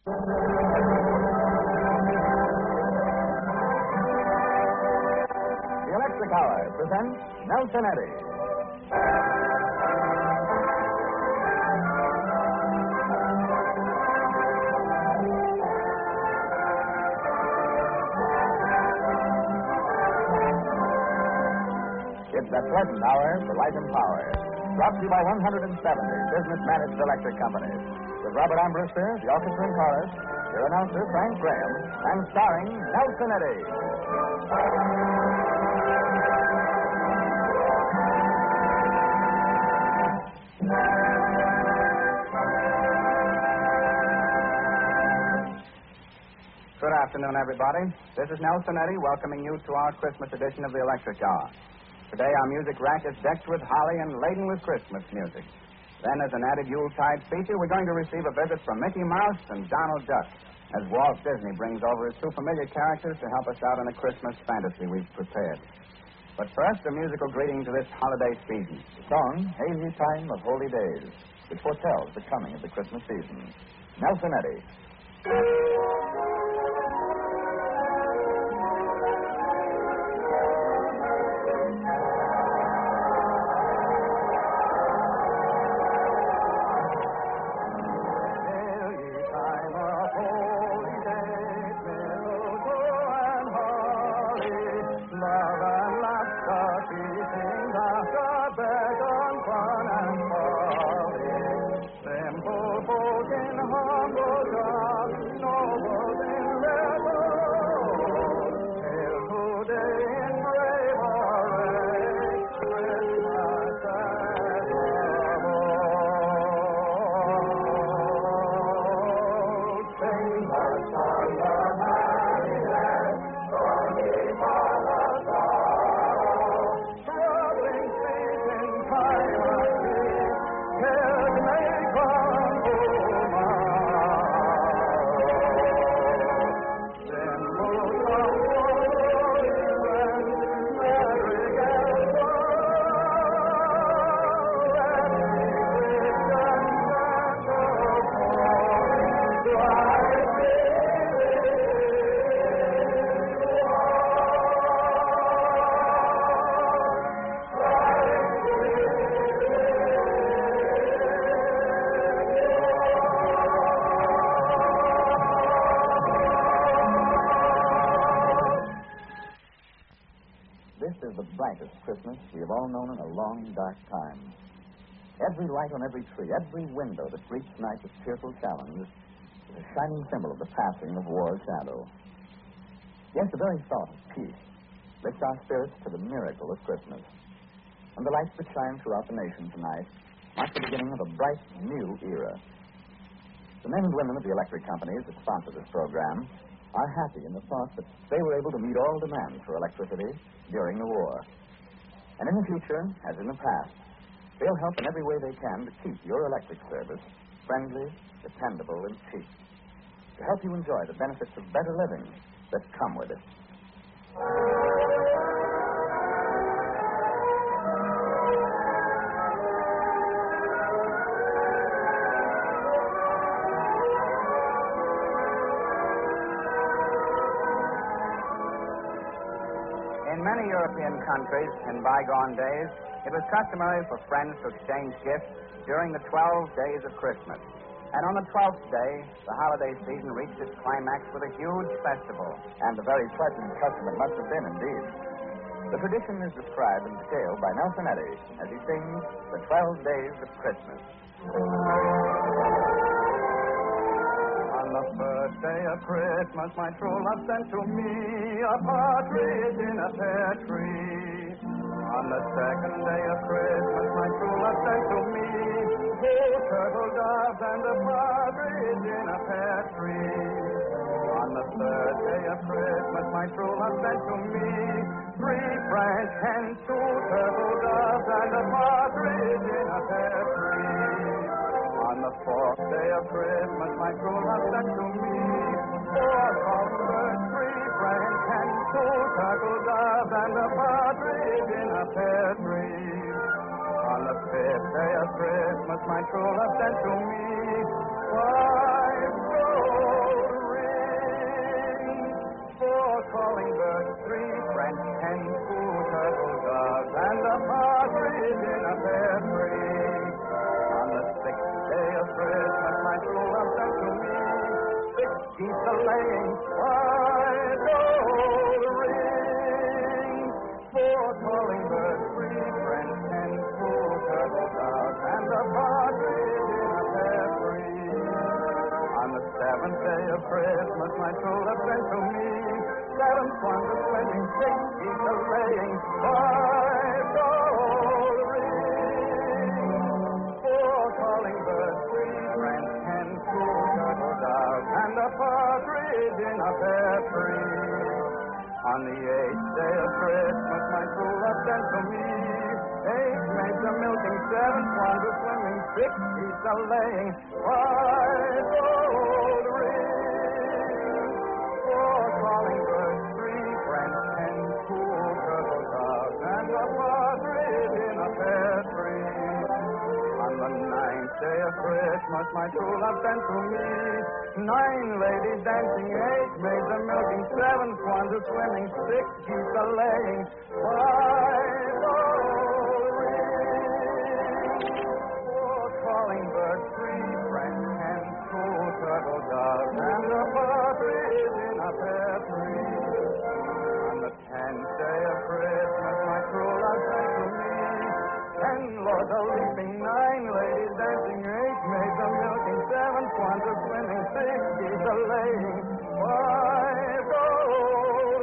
The Electric Hour presents Nelson Eddy. It's a pleasant hour for light and power. Brought to you by 170 business-managed electric companies. With Robert Armbruster, the orchestra and chorus, your announcer, Frank Graham, and starring Nelson Eddy. Good afternoon, everybody. This is Nelson Eddy welcoming you to our Christmas edition of the Electric Hour. Today, our music rack is decked with holly and laden with Christmas music. Then, as an added Yuletide feature, we're going to receive a visit from Mickey Mouse and Donald Duck as Walt Disney brings over his two familiar characters to help us out in a Christmas fantasy we've prepared. But first, a musical greeting to this holiday season. The song, Hazy Time of Holy Days, which foretells the coming of the Christmas season. Nelson Eddy. Brightest Christmas we have all known in a long, dark time. Every light on every tree, every window that greets night with cheerful challenge is a shining symbol of the passing of war's shadow. Yes, the very thought of peace lifts our spirits to the miracle of Christmas. And the lights that shine throughout the nation tonight mark the beginning of a bright, new era. The men and women of the electric companies that sponsor this program are happy in the thought that they were able to meet all demands for electricity during the war. And in the future, as in the past, they'll help in every way they can to keep your electric service friendly, dependable, and cheap, to help you enjoy the benefits of better living that come with it. In many European countries in bygone days, it was customary for friends to exchange gifts during the 12 days of Christmas. And on the 12th day, the holiday season reached its climax with a huge festival. And a very pleasant custom it must have been, indeed. The tradition is described in detail by Nelson Eddy as he sings The 12 Days of Christmas. On the first day of Christmas, my true love sent to me a partridge in a pear tree. On the second day of Christmas, my true love sent to me two turtle doves and a partridge in a pear tree. On the third day of Christmas, my true love sent to me three French hens, two turtle doves and a partridge in a pear tree. On the fourth day of Christmas, my true love sent to me four songbirds, three French hens, two turtle doves and a partridge in a pear tree. On the fifth day of Christmas, my true love sent to me five gold calling birds, 3 French hens, 2 turtle doves, and a partridge in a pear tree. On the 6th day of Christmas, my true love sent to me 6 geese a-laying, 5 gold rings, 4 calling birds, 3 French hens, 2 turtle doves, and a partridge in a pear tree. On the 7th day of Christmas, my true love sent to me 7 swans a-swimming, 6 geese a-laying, 5 gold rings, 4 calling birds, 3 French hens, 2 turtle doves, and a partridge in a pear tree. On the 8th day of Christmas, my true love sent to me 8 maids a-milking, 7 swans a-swimming, 6 geese a-laying, 5 gold rings, 4 calling birds, 3 French hens, 2 turtle doves, and a partridge in a pear tree. On the 9th day of Christmas, my true love sent to me 9 ladies dancing, 8 maids a-milking, 7 swans a-swimming, 6 geese a-laying, 5 gold rings, 4 calling birds, 3 French hens, 2 turtle doves, and a partridge in a pear tree. On the 10th day of Christmas, my true love sent to me 10 lords a-leaping, 9 ladies dancing, 8 maids a-milking, 7 swans a-swimming, 6 geese a-laying, 5 gold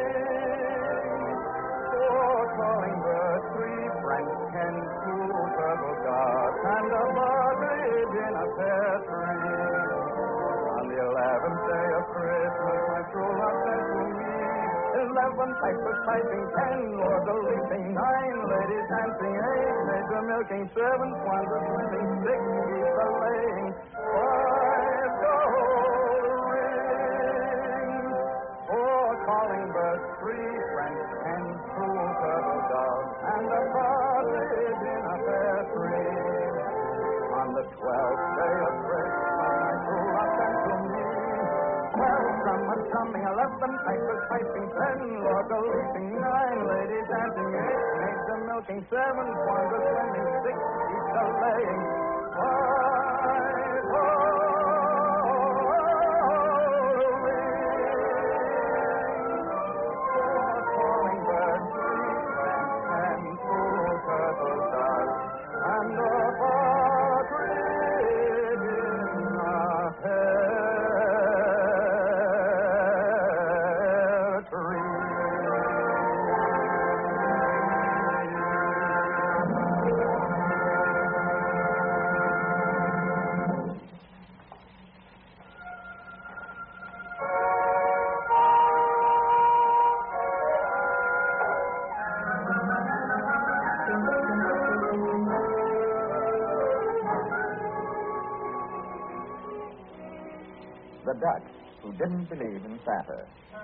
rings, 4 calling birds, 3 French hens, 2 turtle doves, and a partridge in a pear tree. On the 11th day of Christmas, my true love sent to me 11 pipers piping, 10 lords a-leaping, 9 ladies dancing, 8 maids a-milking, 7 swans a-swimming, 6 geese a-laying, 5 gold rings, 4 calling birds, 3 French hens, 2 turtle doves, and a partridge in a pear tree. On the 12th day of Christmas, my true love sent to me 12 drummers drumming, 11 pipers piping, 10 lords a-leaping, 9 ladies dancing, 8 maids a-milking, 7 swans a-swimming, 6 geese a-laying, 5 gold rings, 4 calling birds, 3 French hens, 2 turtle doves, and a partridge in a pear tree. The Duck Who Didn't Believe in Santa.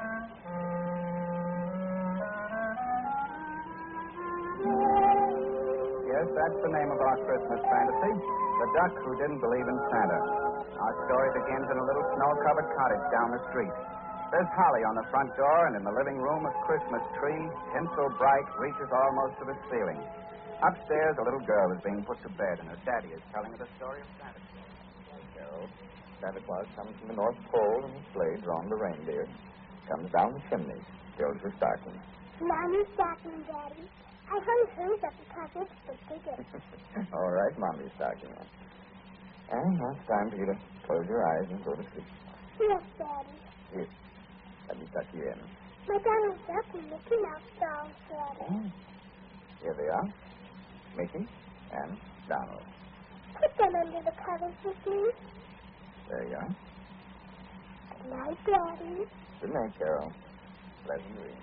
Yes, that's the name of our Christmas fantasy, The Duck Who Didn't Believe in Santa. Our story begins in a little snow-covered cottage down the street. There's holly on the front door, and in the living room a Christmas tree, tinsel bright, reaches almost to the ceiling. Upstairs, a little girl is being put to bed, and her daddy is telling her the story of Santa Claus. Carol, Santa Claus comes from the North Pole in a sleigh drawn by reindeer. Comes down the chimney, fills her stocking. Mommy's stocking, Daddy. I hung hers up because it's the biggest. All right, Mommy's stocking. And now it's time for you to close your eyes and go to sleep. Yes, Daddy. Here, let me tuck you in. My Donald Duck and Mickey Mouse dolls, Daddy. Oh, here they are. Mickey and Donald. Put them under the covers with me. There you are. Good night, Daddy. Good night, Carol. Pleasant dreams.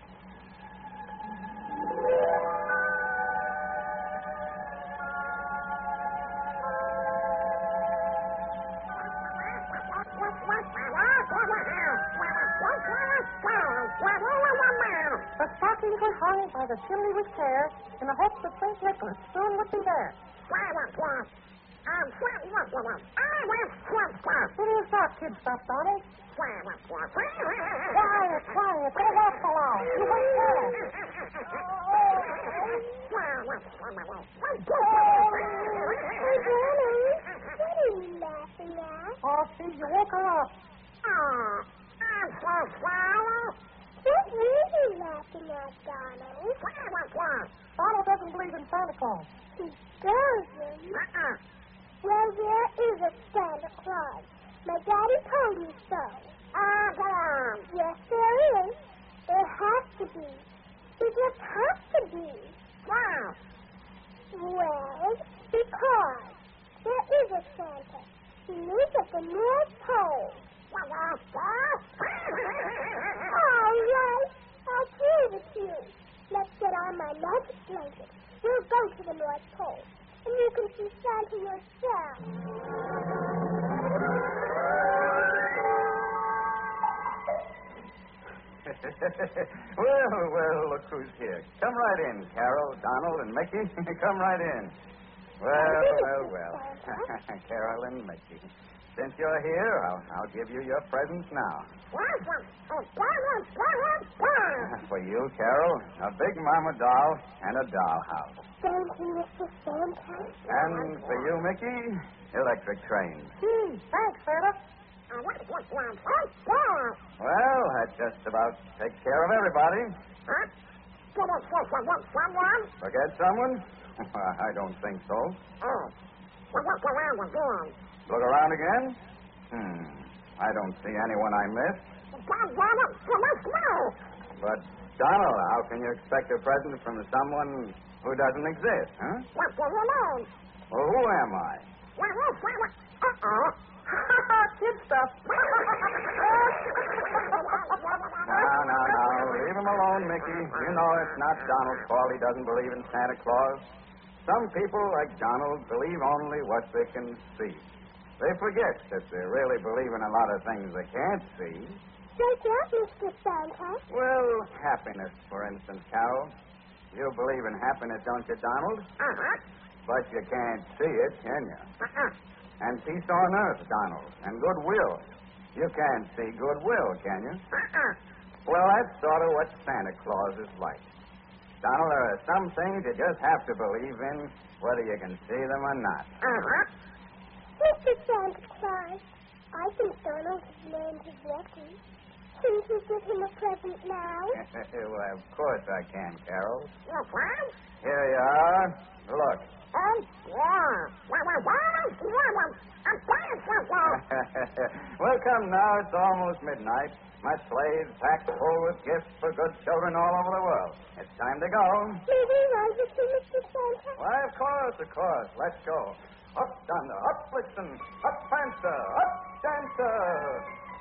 The stockings were hung by the chimney with care in the hope that St. Nicholas soon would be there. It is not kid stuff, Donnie. Quiet. They left alone. You wait there. What are you laughing at? Oh, see, you woke her up. What are you laughing at, Donald? Donald doesn't believe in Santa Claus. He doesn't. Well, there is a Santa Claus. My daddy told me so. Yes, there is. There has to be. There just has to be. Well, because there is a Santa. He lives at the North Pole. All right. I'll prove it to you. Let's get on my magic blanket. We'll go to the North Pole. And you can see Santa yourself. Well, look who's here. Come right in, Carol, Donald, and Mickey. Come right in. Well. Carol and Mickey. Since you're here, I'll give you your presents now. For you, Carol, a big mama doll and a dollhouse. Thank you, Mr. Santa. And for you, Mickey, electric train. Thanks, Santa. Well, that just about takes care of everybody. Forget someone? I don't think so. Look around again? I don't see anyone I missed. But, Donald, how can you expect a present from someone who doesn't exist, huh? Well, who am I? Kid stuff. Now. Leave him alone, Mickey. You know it's not Donald's fault he doesn't believe in Santa Claus. Some people, like Donald, believe only what they can see. They forget that they really believe in a lot of things they can't see. What's that, Mr. Santa? Well, happiness, for instance, Carol. You believe in happiness, don't you, Donald? But you can't see it, can you? And peace on earth, Donald, and goodwill. You can't see goodwill, can you? Well, that's sort of what Santa Claus is like. Donald, there are some things you just have to believe in, whether you can see them or not. Mr. Santa Claus, I think Donald has learned his lesson. Can you give him a present now? Well, of course I can, Carol. Here you are. Look. Well, come now. It's almost midnight. My sleigh's packed full with gifts for good children all over the world. It's time to go. May we ride with you, Mr. Santa? Why, of course. Let's go. Up, Thunder. Up, Blitzen. Up, Prancer. Up, Dancer.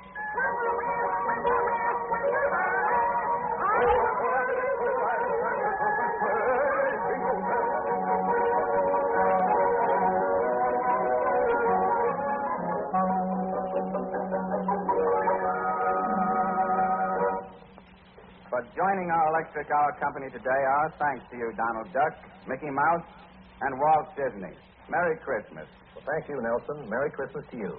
For joining our Electric Hour company today, our thanks to you, Donald Duck, Mickey Mouse, and Walt Disney. Merry Christmas. Well, thank you, Nelson. Merry Christmas to you.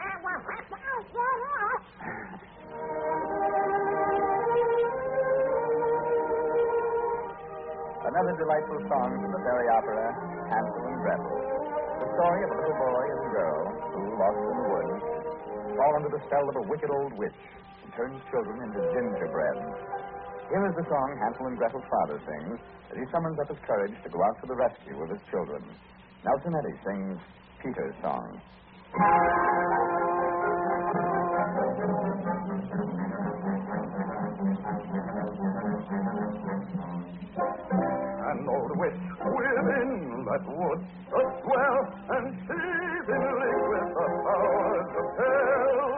Another delightful song from the fairy opera, Hansel and Gretel. The story of a little boy and girl who, lost in the woods, fall under the spell of a wicked old witch and turns children into gingerbread. Here is the song Hansel and Gretel's father sings as he summons up his courage to go out to the rescue of his children. Nelson Eddy sings Peter's song. An old witch within that wood doth dwell, and she's in league with the powers of hell.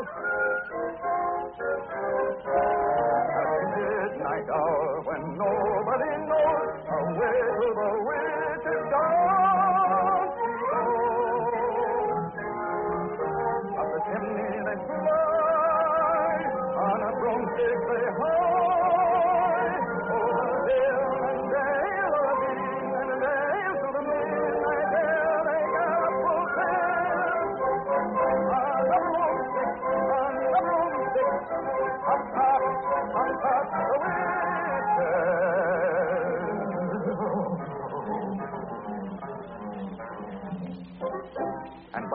At midnight hour, when nobody knows, away to the witch's dance she goes. Up the chimney they fly, on a broomstick they hie, over hill and dale, over bean and dale, to the midnight air they gallop full sail.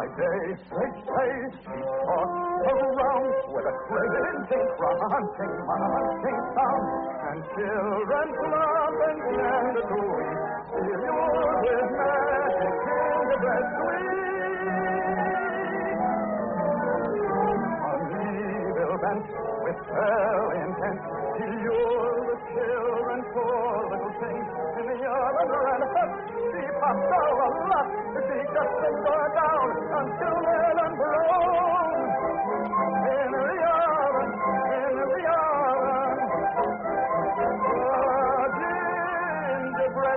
by day. Each day she talks around with a thrilling, grunting, munching sound. And children laugh and stand to weep. He'll use his magic gingerbread sweet. On evil bent with fell intent, he lured the children for little things. In the oven ran hot, she popped all a lot. She just didn't go down until well and brown. In the oven, gingerbread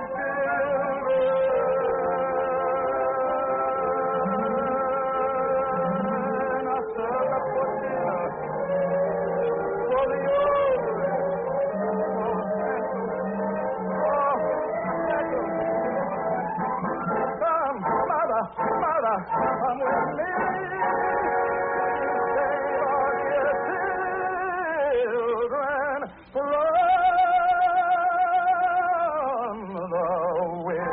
children are served up for dinner. For the old, come, mother, come with me. Save our dear children from the wind.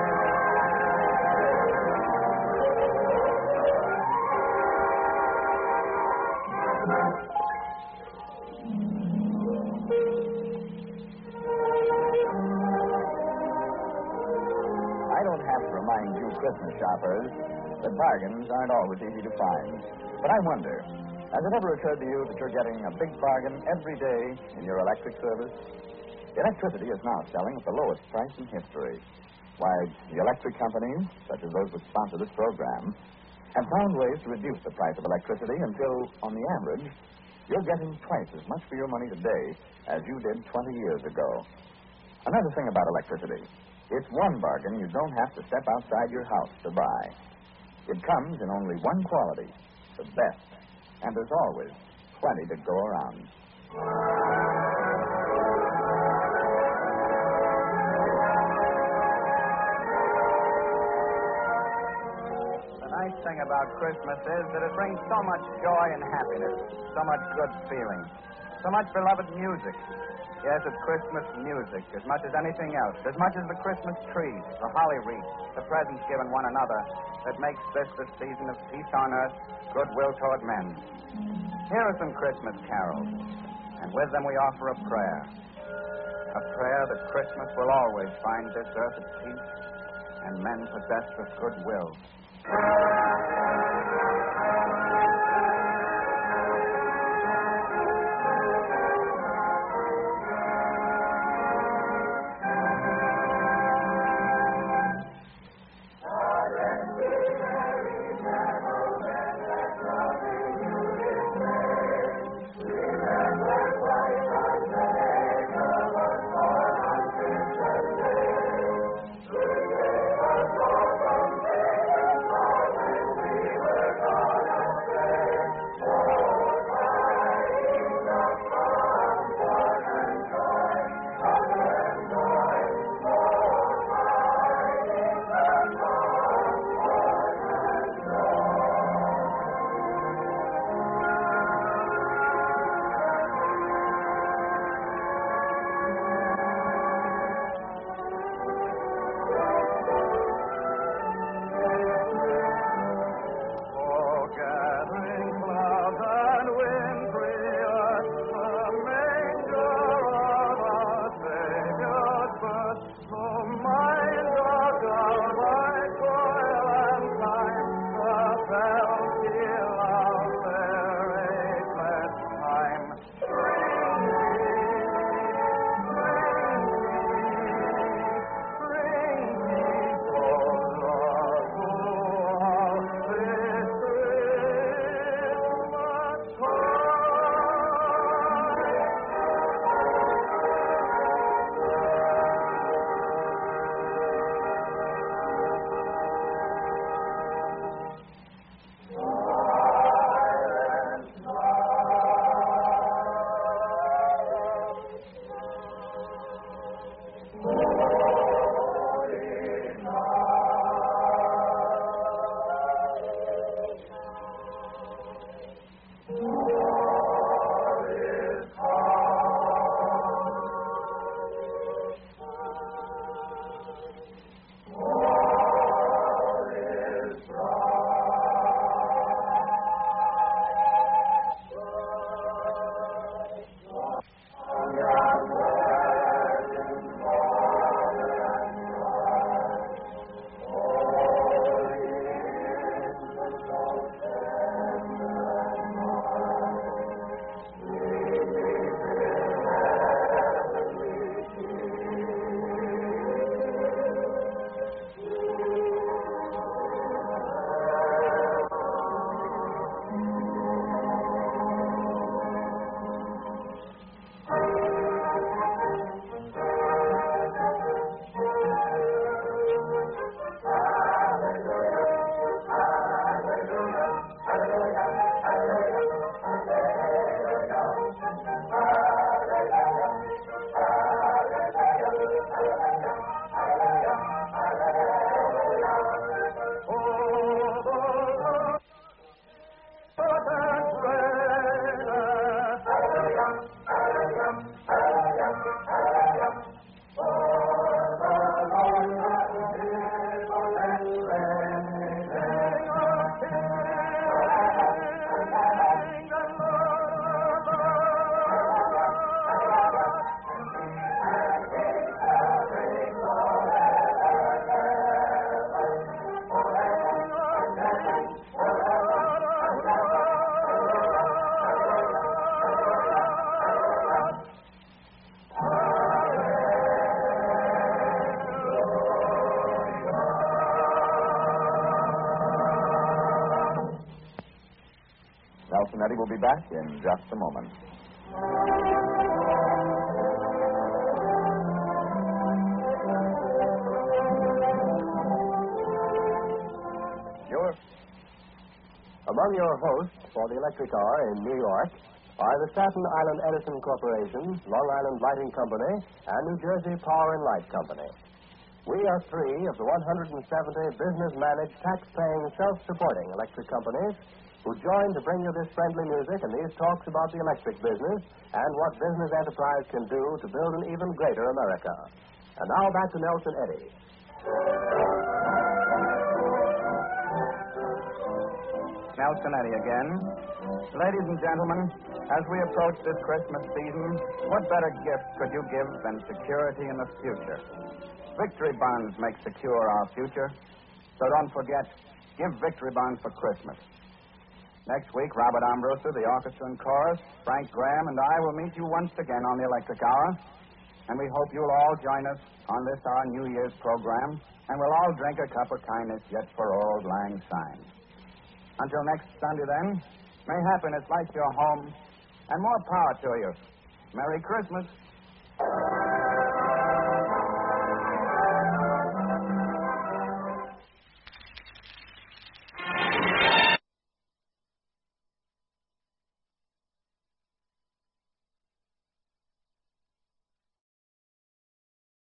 I don't have to remind you Christmas shoppers that bargains aren't always easy to find. But I wonder, has it ever occurred to you that you're getting a big bargain every day in your electric service? Electricity is now selling at the lowest price in history. Why, the electric companies, such as those that sponsor this program, have found ways to reduce the price of electricity until, on the average, you're getting twice as much for your money today as you did 20 years ago. Another thing about electricity, it's one bargain you don't have to step outside your house to buy. It comes in only one quality, the best, and there's always plenty to go around. The nice thing about Christmas is that it brings so much joy and happiness, so much good feeling, so much beloved music. Yes, it's Christmas music as much as anything else, as much as the Christmas trees, the holly wreath, the presents given one another that makes this the season of peace on earth, goodwill toward men. Here are some Christmas carols, and with them we offer a prayer that Christmas will always find this earth at peace and men possessed with goodwill. and Eddie will be back in just a moment. Among your hosts for the electric hour in New York are the Staten Island Edison Corporation, Long Island Lighting Company, and New Jersey Power and Light Company. We are three of the 170 business-managed, tax-paying, self-supporting electric companies who join to bring you this friendly music and these talks about the electric business and what business enterprise can do to build an even greater America. And now back to Nelson Eddy. Nelson Eddy again. Ladies and gentlemen, as we approach this Christmas season, what better gift could you give than security in the future? Victory bonds make secure our future. So don't forget, give victory bonds for Christmas. Next week, Robert Armbruster, the orchestra and chorus, Frank Graham, and I will meet you once again on the Electric Hour. And we hope you'll all join us on this, our New Year's program. And we'll all drink a cup of kindness yet for Auld Lang Syne. Until next Sunday, then, may happiness light your home, and more power to you. Merry Christmas.